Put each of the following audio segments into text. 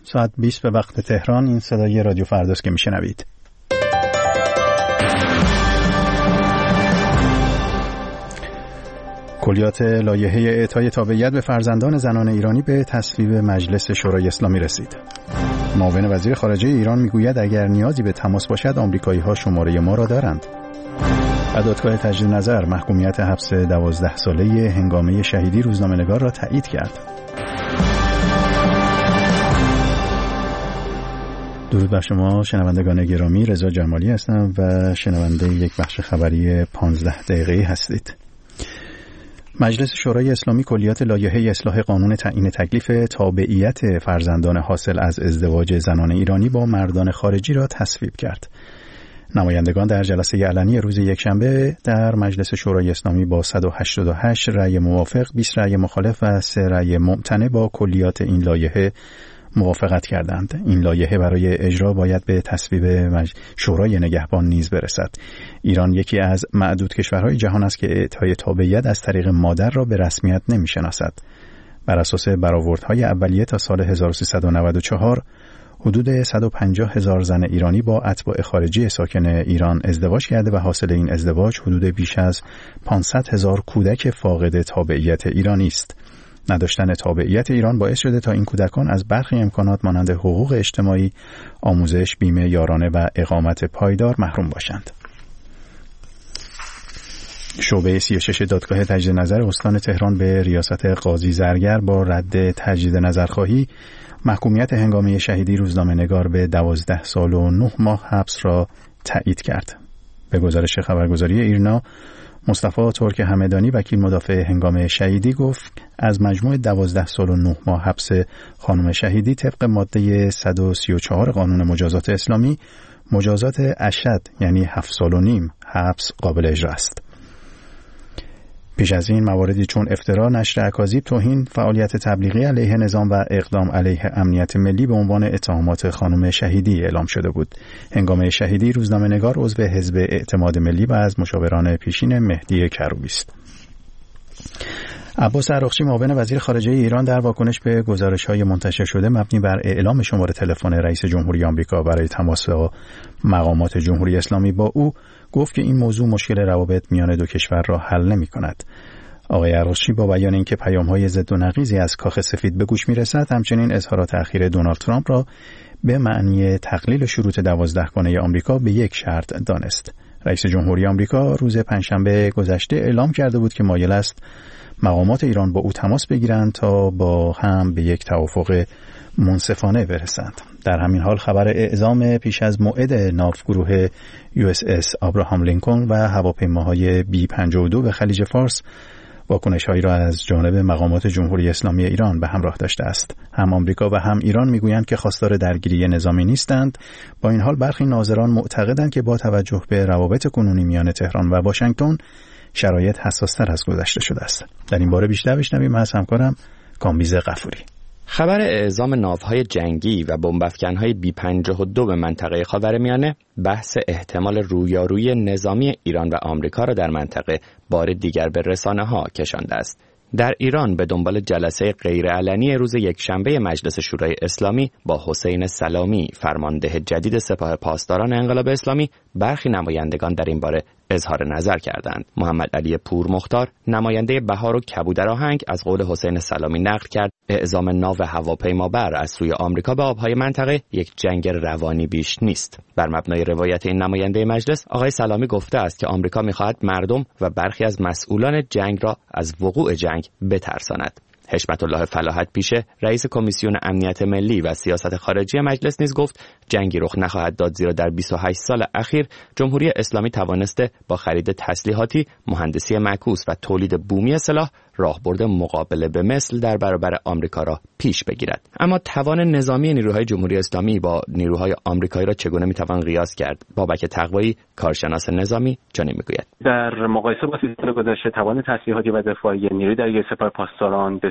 ساعت 20 به وقت تهران. این صدای رادیو فرداست که میشنوید. کلیات لایحه اعطای تابعیت به فرزندان زنان ایرانی به تصویب مجلس شورای اسلامی رسید. معاون وزیر خارجه ایران میگوید اگر نیازی به تماس باشد آمریکایی‌ها شماره ما را دارند. دادگاه تجدید نظر محکومیت حبس 12 ساله هنگامه شهیدی روزنامه‌نگار را تایید کرد. درود بر شما شنوندگان گرامی، رضا جمالی هستم و شنونده یک بخش خبری 15 دقیقه‌ای هستید. مجلس شورای اسلامی کلیات لایحه اصلاح قانون تعیین تکلیف تابعیت فرزندان حاصل از ازدواج زنان ایرانی با مردان خارجی را تصویب کرد. نمایندگان در جلسه علنی روز یکشنبه در مجلس شورای اسلامی با 188 رأی موافق، 20 رأی مخالف و 3 رأی ممتنع با کلیات این لایحه موافقت کردند. این لایحه برای اجرا باید به تصویب شورای نگهبان نیز برسد. ایران یکی از معدود کشورهای جهان است که اعطای تابعیت از طریق مادر را به رسمیت نمی‌شناسد. بر اساس برآوردهای اولیه تا سال 1394 حدود 150,000 زن ایرانی با اتباع خارجی ساکن ایران ازدواج کرده و حاصل این ازدواج حدود بیش از 500,000 کودک فاقد تابعیت ایرانی است. نداشتن تابعیت ایران باعث شده تا این کودکان از برخی امکانات مانند حقوق اجتماعی، آموزش، بیمه یارانه و اقامت پایدار محروم باشند. شعبه 36 دادگاه تجدید نظر استان تهران به ریاست قاضی زرگر با رد تجدید نظرخواهی محکومیت هنگامه شهیدی روزنامه‌نگار به 12 سال و 9 ماه حبس را تایید کرد. به گزارش خبرگزاری ایرنا، مصطفی ترک همدانی وکیل مدافع هنگامه شهیدی گفت از مجموع 12 سال و 9 ماه حبس خانم شهیدی طبق ماده 134 قانون مجازات اسلامی مجازات اشد یعنی 7 سال و نیم حبس قابل اجرا است. پیش از این مواردی چون افترا، نشر اکاذیب، توهین، فعالیت تبلیغی علیه نظام و اقدام علیه امنیت ملی به عنوان اتهامات خانم شهیدی اعلام شده بود. هنگامه شهیدی روزنامه‌نگار عضو حزب اعتماد ملی و از مشاوران پیشین مهدی کروبی است. عباس عراقچی معاون وزیر خارجه ایران در واکنش به گزارش‌های منتشر شده مبنی بر اعلام شماره تلفن رئیس جمهوری آمریکا برای تماس با مقامات جمهوری اسلامی با او گفت که این موضوع مشکل روابط میان دو کشور را حل نمی‌کند. آقای عراقچی با بیان اینکه پیام‌های ضد و نقیضی از کاخ سفید به گوش می‌رسد، همچنین اظهارات اخیر دونالد ترامپ را به معنی تقلیل شروط 12 گانه آمریکا به یک شرط دانست. رئیس جمهوری آمریکا روز پنجشنبه گذشته اعلام کرده بود که مایل است مقامات ایران با او تماس بگیرند تا با هم به یک توافق منصفانه برسند. در همین حال خبر اعزام پیش از موعد ناوگروه USS آبراهام لینکلن و هواپیماهای B-52 به خلیج فارس واکنش‌هایی را از جانب مقامات جمهوری اسلامی ایران به همراه داشته است. هم آمریکا و هم ایران میگویند که خواستار درگیری نظامی نیستند. با این حال برخی ناظران معتقدند که با توجه به روابط کنونی میان تهران و واشنگتن شرایط حساس‌تر از گذشته شده است. در این باره بیشتر بشنویم از همکارم کامبیز غفوری. خبر اعزام ناوهای جنگی و بمب‌افکن‌های B-52 به منطقه خاورمیانه بحث احتمال رویارویی نظامی ایران و آمریکا را در منطقه بار دیگر به رسانه‌ها کشانده است. در ایران به دنبال جلسه غیرعلنی روز یکشنبه مجلس شورای اسلامی با حسین سلامی فرمانده جدید سپاه پاسداران انقلاب اسلامی برخی نمایندگان در این باره اظهار نظر کردند. محمد علی پورمختار نماینده بهار و کبودر آهنگ از قول حسین سلامی نقل کرد اعزام ناو هواپیمابر از سوی آمریکا به آبهای منطقه یک جنگ روانی بیش نیست. بر مبنای روایت این نماینده مجلس، آقای سلامی گفته است که آمریکا می‌خواهد مردم و برخی از مسئولان جنگ را از وقوع جنگ بترساند. حشمت الله فلاحت پیشه رئیس کمیسیون امنیت ملی و سیاست خارجی مجلس نیز گفت جنگی رخ نخواهد داد، زیرا در 28 سال اخیر جمهوری اسلامی توانسته با خرید تسلیحاتی، مهندسی معکوس و تولید بومی سلاح راهبرد مقابله به مثل در برابر آمریکا را پیش بگیرد. اما توان نظامی نیروهای جمهوری اسلامی با نیروهای آمریکایی را چگونه میتوان قیاس کرد؟ بابک تقوایی کارشناس نظامی چنین میگوید: در مقایسه با 30 سال گذشته توان تسلیحاتی و دفاعی نیروی دریایی سپاه پاسداران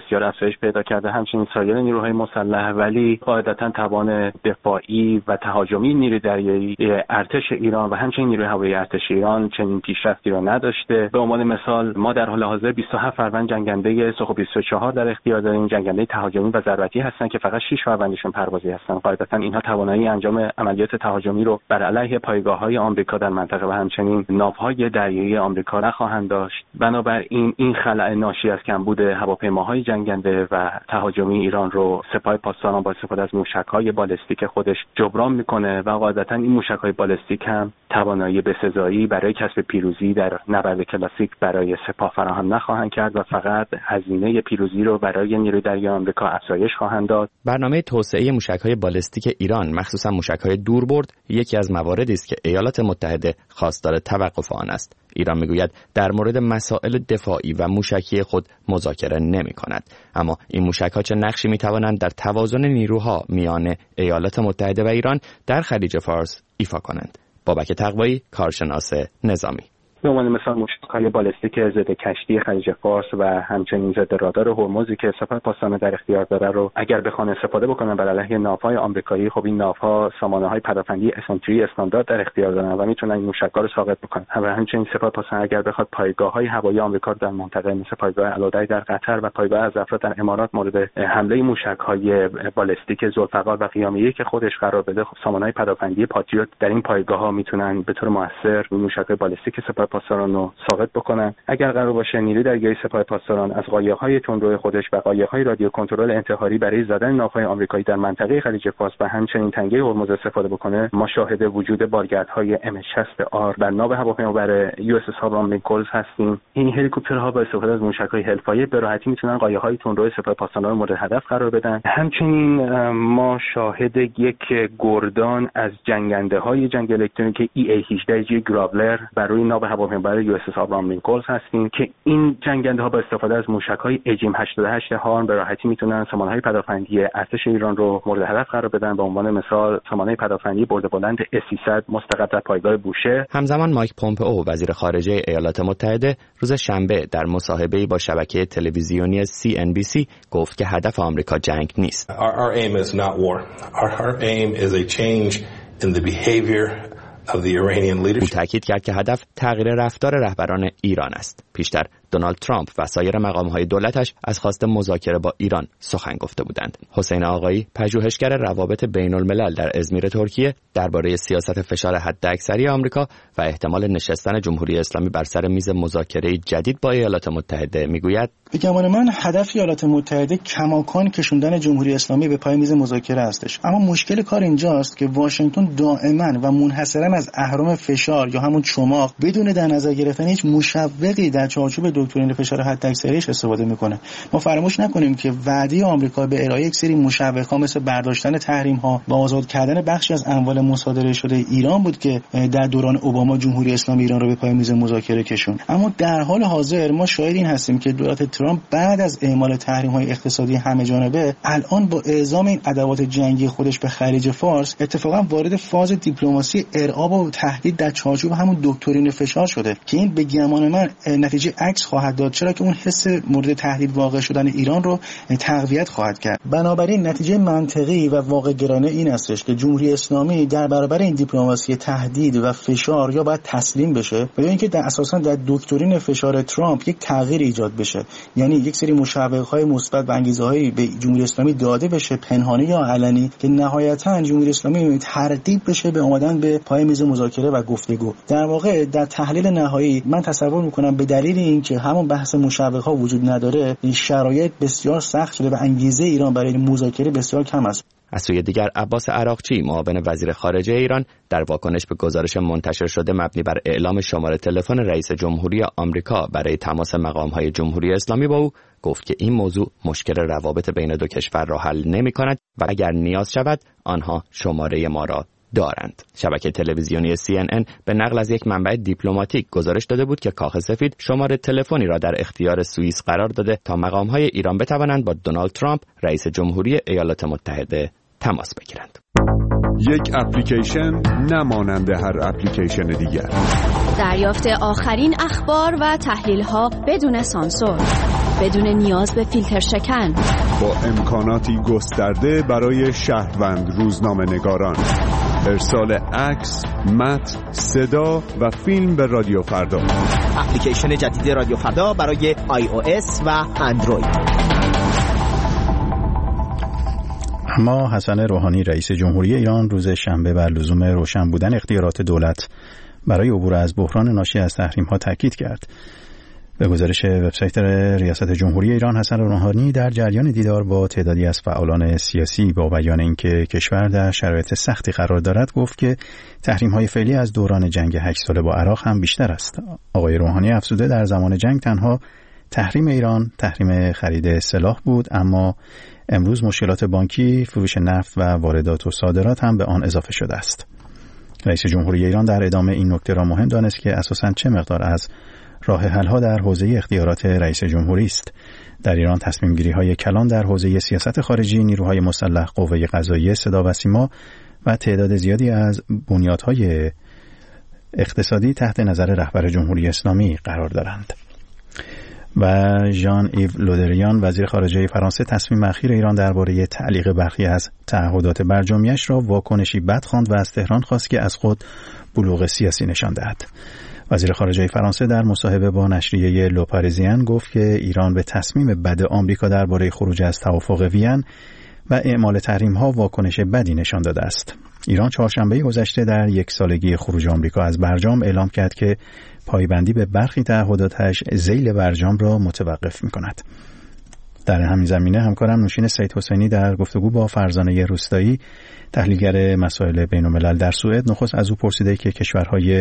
بسیار افزایش پیدا کرده، همچنین سایر نیروهای مسلح، ولی قاعدتاً توان دفاعی و تهاجمی نیروی دریایی ارتش ایران و همچنین نیروی هوایی ارتش ایران چنین پیشرفتی را نداشته. به عنوان مثال ما در حال حاضر 27 فروند جنگنده سوخو 24 در اختیار داریم، جنگنده تهاجمی و ضربتی هستند که فقط 6 فروندشون پروازی هستند. قاعدتاً اینها توانایی انجام عملیات تهاجمی رو بر علیه پایگاه‌های آمریکا در منطقه و همچنین ناوهای دریایی آمریکا نخواهند داشت. بنابراین این خلأ ناشی از کمبود هواپیماهای جنگنده و تهاجمی ایران رو سپاه پاسداران با استفاده از موشک‌های بالستیک خودش جبران میکنه و قاعدتاً این موشک‌های بالستیک هم توانایی بسزایی برای کسب پیروزی در نبرد کلاسیک برای سپاه فراهم نخواهند کرد و فقط هزینه پیروزی رو برای نیروی دریایی آمریکا افزایش خواهند داد. برنامه توسعه موشک‌های بالستیک ایران، مخصوصا موشک‌های دوربرد، یکی از مواردی است که ایالات متحده خواستار توقف آن است. ایران میگوید در مورد مسائل دفاعی و موشکی خود مذاکره نمی‌کند، اما این موشک‌ها چه نقشی می‌توانند در توازن نیروها میان ایالات متحده و ایران در خلیج فارس ایفا کنند؟ بابک تقوایی، کارشناس نظامی: به عنوان مثال موشک‌های بالستیک ضد کشتی خلیج فارس و همچنین ضد رادار هرمزی که سپاه پاسداران در اختیار داره رو اگر بخوان استفاده بکنن بر علیه ناوهای آمریکایی، خب این ناوها سامانه‌های پدافندی اسنتری استاندارد در اختیار دارن و میتونن این موشک‌ها رو ساقط بکنن. و همچنین سپاه پاسداران اگر بخواد پایگاه‌های هوایی آمریکا در منطقه مثل پایگاه الوداع در قطر و پایگاه الزفرا در امارات مورد حمله موشک‌های بالستیک ذوالفقار و قیامیه که خودش قرار بده، خب سامانه‌های پدافندی پاتریوت در این پایگاه‌ها میتونن به طور مؤثر موشک‌های بالستیک سپاه پاسداران رو ساقط بکنن. اگر قرار باشه نیروی دریایی سپاه پاسداران از قایق‌های تندرو خودش و قایق‌های رادیو کنترل انتحاری برای زدن ناوهای آمریکایی در منطقه خلیج فارس و همچنین تنگه هرمز استفاده بکنه، ما شاهد وجود بارگردهای MH60R بر ناو هواپیمابر USS آبراهام لینکلن هستیم. این هلیکوپترها با استفاده از موشک‌های حلفایی به راحتی میتونن قایق‌های تندرو سپاه پاسداران رو مورد هدف قرار بدن. همچنین ما شاهد یک گردان از جنگنده‌های جنگ الکترونیک EA-18G گراولر بر روی ناو هواپیمابر USS آبراهام لینکلن هستیم که این جنگنده ها با استفاده از موشک‌های اجیم 88 هارن به راحتی میتونن سامانه‌های پدافندی ارتش ایران رو مورد هدف قرار بدن. به عنوان مثال سامانه پدافندی برد بلند S300 مستقر در پایگاه بوشه. همزمان مایک پومپئو وزیر خارجه ایالات متحده روز شنبه در مصاحبه‌ای با شبکه تلویزیونی CNBC گفت که هدف آمریکا جنگ نیست. Our aim is not war. Our aim is a change in the behavior او تاکید کرد که هدف تغییر رفتار رهبران ایران است. پیشتر دونالد ترامپ و سایر مقام‌های دولتش از خواست مذاکره با ایران سخن گفته بودند. حسین آقایی، پژوهشگر روابط بین‌الملل در ازمیر ترکیه، درباره سیاست فشار حداکثری آمریکا و احتمال نشستن جمهوری اسلامی بر سر میز مذاکره جدید با ایالات متحده میگوید: به گمان من هدف ایالات متحده کماکان کشوندن جمهوری اسلامی به پای میز مذاکره هستش، اما مشکل کار اینجاست که واشنگتن دائما و منحصرا از اهرم فشار یا همون چماق بدون در نظر گرفتن هیچ مشوقی در چارچوب دکترین فشار حداکثریش استفاده میکنه. ما فراموش نکنیم که وعده آمریکا به ارائه یک سری مشوق‌ها مثل برداشتن تحریم‌ها و آزاد کردن بخشی از اموال مصادره شده ایران بود که در دوران اوباما جمهوری اسلامی ایران رو به پای میز مذاکره کشوند. اما در حال حاضر ما شاهد این هستیم که دولت ترامپ بعد از اعمال تحریم‌های اقتصادی همه‌جانبه الان با اعزام این ادوات جنگی خودش به خلیج فارس اتفاقا وارد فاز دیپلماسی ارعاب و تهدید در چارچوب همون دکترین فشار شده که این به گمان من نتیجه عکس خواهد داد، چرا که اون حس مورد تهدید واقع شدن ایران رو تقویت خواهد کرد. بنابراین نتیجه منطقی و واقع گرانه این استش که جمهوری اسلامی در برابر این دیپلماسی تهدید و فشار یا باید تسلیم بشه یا اینکه در اساسا در دکترین فشار ترامپ یک تغییر ایجاد بشه، یعنی یک سری مشوق‌های مثبت و انگیزه‌هایی به جمهوری اسلامی داده بشه پنهانی یا علنی که نهایتاً جمهوری اسلامی ترغیب بشه به اومدن به پای میز مذاکره و گفتگو. در واقع در تحلیل نهایی من تصور می‌کنم به دلیل اینکه همون بحث مشوق‌ها وجود نداره، این شرایط بسیار سخت شده و انگیزه ایران برای مذاکره بسیار کم است. از سوی دیگر عباس عراقچی، معاون وزیر خارجه ایران، در واکنش به گزارش منتشر شده مبنی بر اعلام شماره تلفن رئیس جمهوری آمریکا برای تماس مقام‌های جمهوری اسلامی با او گفت که این موضوع مشکل روابط بین دو کشور را حل نمی‌کند و اگر نیاز شود آنها شماره ما را دارند. شبکه تلویزیونی CNN به نقل از یک منبع دیپلماتیک گزارش داده بود که کاخ سفید شماره تلفنی را در اختیار سوئیس قرار داده تا مقام‌های ایران بتوانند با دونالد ترامپ رئیس جمهوری ایالات متحده تماس بگیرند. یک اپلیکیشن نمانند هر اپلیکیشن دیگر. دریافت آخرین اخبار و تحلیل‌ها بدون سانسور. بدون نیاز به فیلتر شکن، با امکاناتی گسترده برای شهروند روزنامه‌نگاران، ارسال عکس، متن، صدا و فیلم به رادیو فردا. اپلیکیشن جدید رادیو فردا برای iOS و اندروید. اما حسن روحانی رئیس جمهوری ایران روز شنبه بر لزوم روشن بودن اختیارات دولت برای عبور از بحران ناشی از تحریم‌ها تاکید کرد. به گزارش وبسایت ریاست جمهوری ایران، حسن روحانی در جریان دیدار با تعدادی از فعالان سیاسی با بیان اینکه کشور در شرایط سختی قرار دارد گفت که تحریم‌های فعلی از دوران جنگ 8 ساله با عراق هم بیشتر است. آقای روحانی افزوده در زمان جنگ تنها تحریم ایران تحریم خرید سلاح بود، اما امروز مشکلات بانکی، فروش نفت و واردات و صادرات هم به آن اضافه شده است. رئیس جمهوری ایران در ادامه این نکته را مهم دانست که اساساً چه مقدار از راه حل‌ها در حوزه اختیارات رئیس جمهوری است. در ایران تصمیم‌گیری‌های کلان در حوزه سیاست خارجی، نیروهای مسلح، قوه قضاییه، صدا و سیما و تعداد زیادی از بنیادهای اقتصادی تحت نظر رهبر جمهوری اسلامی قرار دارند. و ژان ایو لودریان وزیر خارجه فرانسه تصمیم اخیر ایران درباره تعلیق برخی از تعهدات برجامیش را واکنشی بد خواند و از تهران خواست که از خود بلوغ سیاسی نشان دهد. وزیر خارجه فرانسه در مصاحبه با نشریه لوپاریزین گفت که ایران به تصمیم بد آمریکا درباره خروج از توافق وین و اعمال تحریم‌ها واکنش بدی نشان داده است. ایران چهارشنبه گذشته در 1 سالگی خروج آمریکا از برجام اعلام کرد که پایبندی به برخی تعهداتش ذیل برجام را متوقف می‌کند. در همین زمینه همکارم نوشین سید حسینی در گفتگو با فرزانه روستایی تحلیلگر مسائل بین‌الملل در سوئد نخست از او پرسیده که کشورهای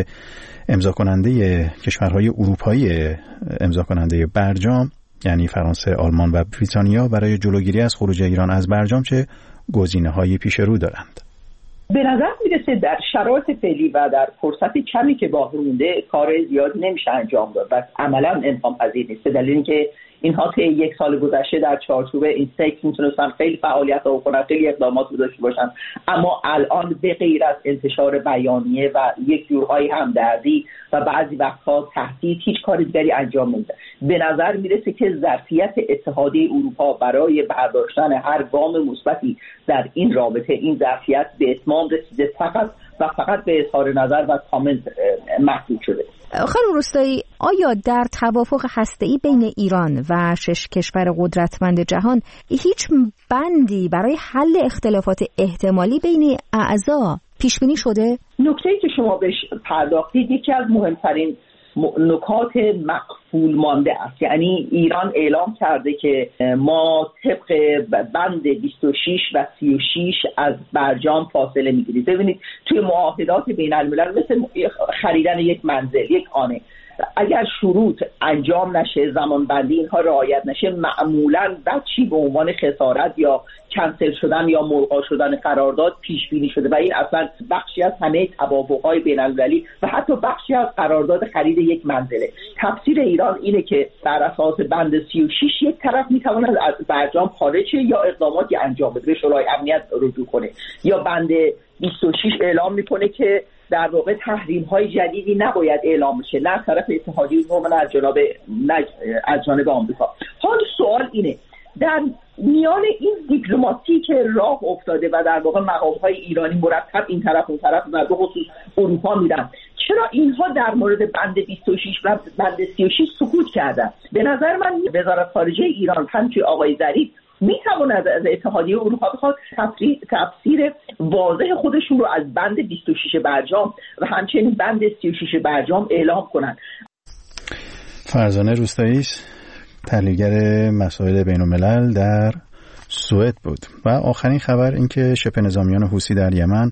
اروپایی امضا کننده برجام یعنی فرانسه، آلمان و بریتانیا برای جلوگیری از خروج ایران از برجام چه گزینه‌هایی پیش رو دارند. به نظر میرسه در شرایط فعلی و در فرصت کمی که باقی مونده کار زیاد نمیشه انجام داد و عملا امکان پذیر نیست، به دلیل اینکه اینها طی 1 سال گذشته در چارچوب این سیکل میتونستن خیلی فعالیت‌ها بکنن، خیلی اقدامات داشته باشن، اما الان به غیر از انتشار بیانیه و یک جورهای همدردی و بعضی وقتها تهدید هیچ کار دیگری انجام نمیده. به نظر میرسه که ظرفیت اتحادیه اروپا برای برداشتن هر گام مثبتی در این رابطه، این ظرفیت به اتمام رسیده فقط به اظهار نظر و کامنت محدود شده. خانم روستایی، آیا در توافق هسته‌ای بین ایران و 6 کشور قدرتمند جهان هیچ بندی برای حل اختلافات احتمالی بین اعضا پیش بینی شده؟ نکته‌ای که شما بهش پرداختید یکی از مهمترین نکات مقفول مانده است. یعنی ایران اعلام کرده که ما طبق بند 26 و 36 از برجام فاصله میگیریم. ببینید توی معاهدات بین الملل مثل خریدن یک منزل، یک خانه، اگر شروط انجام نشه، زمان بندی اینها رعایت نشه، معمولاً بچی به عنوان خسارت یا کنسل شدن یا ملغا شدن قرارداد پیش بینی شده و این اصلا بخشی از همه توافق‌های بین‌المللی و حتی بخشی از قرارداد خرید یک منزله. تفسیر ایران اینه که بر اساس بند 36 یک طرف میتواند از برجام خارج شه یا اقداماتی انجام بده، به شورای امنیت رجوع کنه، یا بند 26 اعلام میکنه که در واقع تحریم‌های جدیدی نباید اعلام بشه، نه از طرف اتحادیه اروپا نه از جانب آمریکا. حال سوال اینه در میان این دیپلماسی که راه افتاده و در واقع مقام‌های ایرانی مرتب این طرف اون طرف و به خصوص اروپا میدن، چرا اینها در مورد بند 26 و بند 36 سکوت کردن؟ به نظر من وزارت خارجه ایران همچنین آقای ظریف میتواند از اتحادیه اروپا بخواد تفسیر واضح خودشون رو از بند 26 برجام و همچنین بند 36 برجام اعلام کنند. فرزانه روستایی تحلیلگر مسائل بین‌الملل در سوئد بود. و آخرین خبر این که شبه نظامیان حوثی در یمن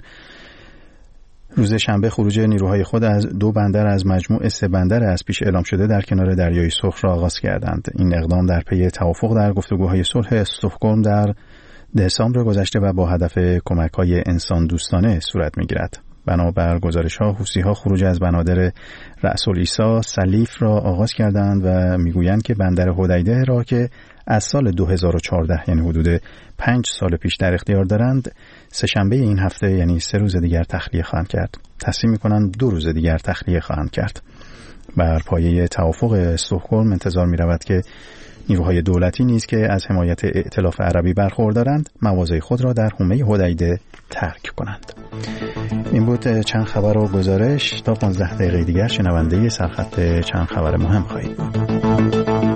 روز شنبه خروج نیروهای خود از 2 بندر از مجموع 3 بندر از پیش اعلام شده در کنار دریای سرخ را آغاز کردند. این اقدام در پی توافق در گفتگوهای صلح استکهلم در دسامبر گذشته و با هدف کمک‌های انسان دوستانه صورت می‌گیرد. بنابر گزارش‌ها حوثی‌ها خروج از بنادر رأس العیسی سلیف را آغاز کردند و میگویند که بندر حدیده را که از سال 2014 یعنی حدود 5 سال پیش در اختیار دارند، سه‌شنبه این هفته یعنی 3 روز دیگر تخلیه خواهند کرد. تصمیم می‌کنند 2 روز دیگر تخلیه خواهند کرد. بر پایه توافق استکهلم انتظار می‌رود که نیروهای دولتی نیز که از حمایت ائتلاف عربی برخوردارند مواضع خود را در حومه حدیده ترک کنند. این بود چند خبر و گزارش. تا 15 دقیقه دیگر شنونده سرخط چند خبر مهم خواهید بود.